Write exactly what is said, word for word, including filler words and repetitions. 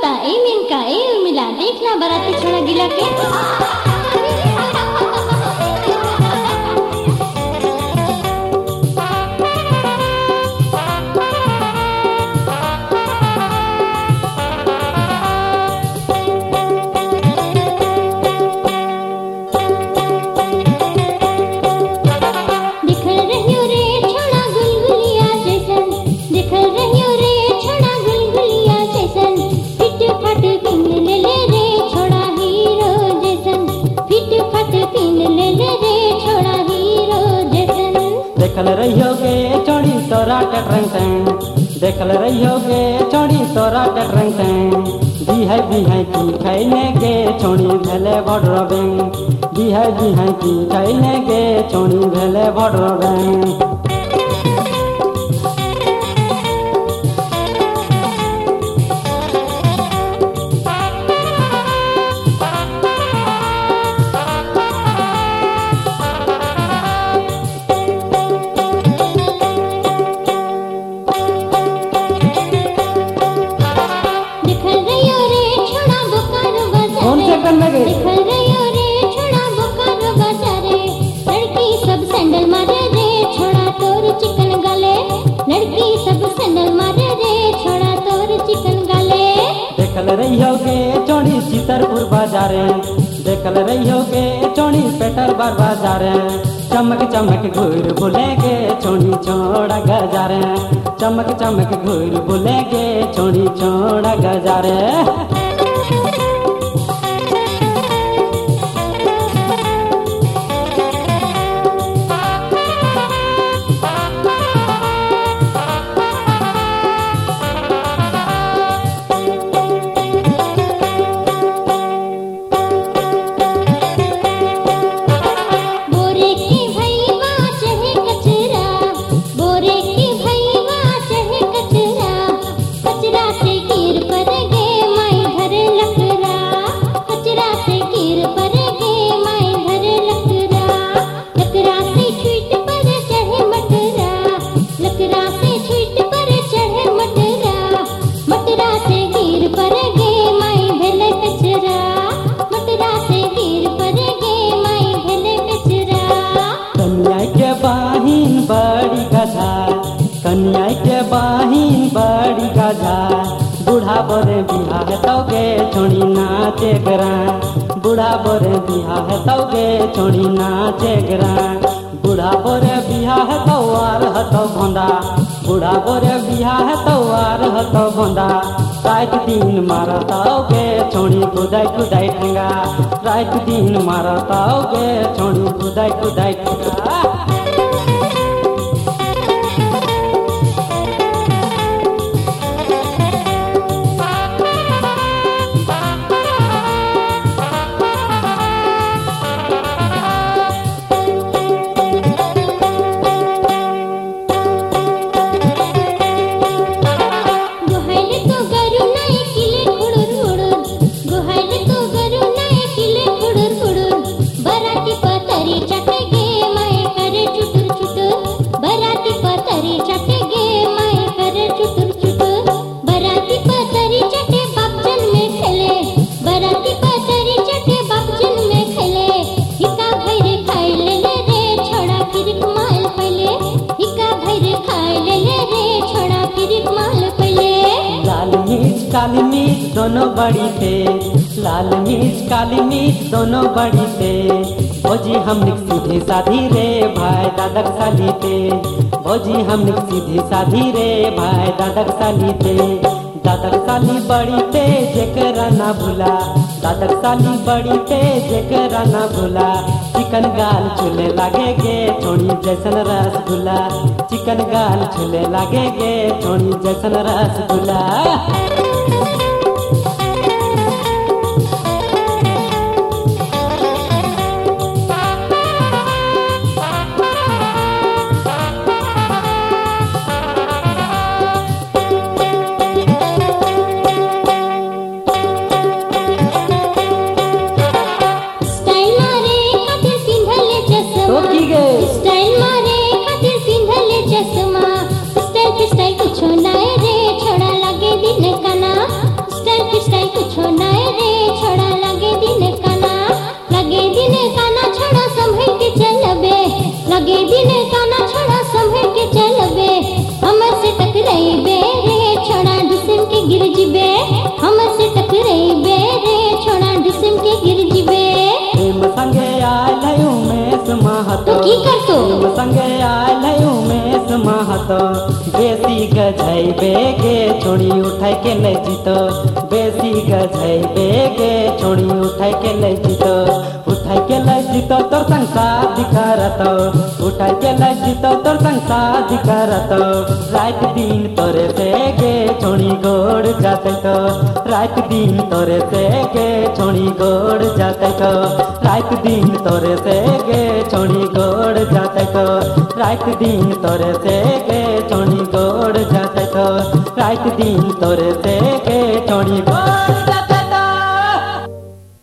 होता ए मीन का ए मिला देखना बाराती छोड़ा गिला के देखल रहियोगे चौड़ी तोरा टटरंग तैं देखल रहियोगे चौड़ी तोरा टटरंग तैं बिहाय बिहाय की खैने के चौड़ी भेले बडरबें बिहाय बिहाय की खैने के चौड़ी भेले बडरबें दिखल रहियो रे छोड़ा बोकारो बाजारे लड़की सब सैंडल मारे रे छोड़ा तोर चिकन गाले लड़की सब सैंडल मारे रे छोड़ा तोर चिकन गाले देखल रहियोगे चौड़ी चितरपुर बाजारे देखल रहियोगे चौड़ी पेटर बार बाजारे चमक चमक घूर बुलेगे चौड़ी छोड़ा गजारे चमक चमक घूर बुलेगे चौड़ी छोड़ा गजारे बड़ी गधा कन्या के बाहिन बड़ी गधा बूढ़ा बोरे बिहार तौगे छोड़ी नाचे गरा बूढ़ा बोरे बिहार तौगे छोड़ी नाचे गरा बूढ़ा बोरे बिहार तौआर हतो भोंदा बूढ़ा बोरे बिहार तौआर हतो भोंदा रात दिन मारताओगे छोड़ी कुदाई कुदाई ठंगा रात दिन मारताओगे छोड़ी कुदाई कुदाई ठंगा काली मिर्च दोनों बड़ी थे लाल मिर्च काली मिर्च दोनों बड़ी थे भौजी हमने सीधे साधी रे भाई दादक साली थे भौजी हमने सीधे साधी रे भाई दादक साली थे दादक साली बड़ी थे जेकरा ना भूला दादक साली बड़ी थे जेकरा ना भूला चिकन गाल चूल्हे लागेगे छोड़ी जैसन रसगुल्ला चिकन गाल चूल्हे लागेगे छोड़ी जैसन रसगुल्ला स्टाइल मारे खातिर पिंधले चश्मा स्टाइल के स्टाइल कुछ नाय रे छोड़ा लगे दिन कना महतो तो की करतो? प्रेम संगे आयल है उमेश महतो बेसी गझै बेगे छोड़ी उठाई के ले जीतो बेसी गझै बेगे छोड़ी उठाई के ले जीतो उठाई के ले जीतो तोर संग शादी करतो उठाई के ले जीतो तोर संग शादी करतो रात दिन तोरे से गे छोड़ी गोड़ जाते तो रात दिन तोरे से गे छोड़ी गोड़ जाते तो रात दिन तोरे से गे छोड़ी गोड़ जाते तो रात दिन तोरे से गे छोड़ी गोड़ जाते तो रात दिन तोरे से गे छोड़ी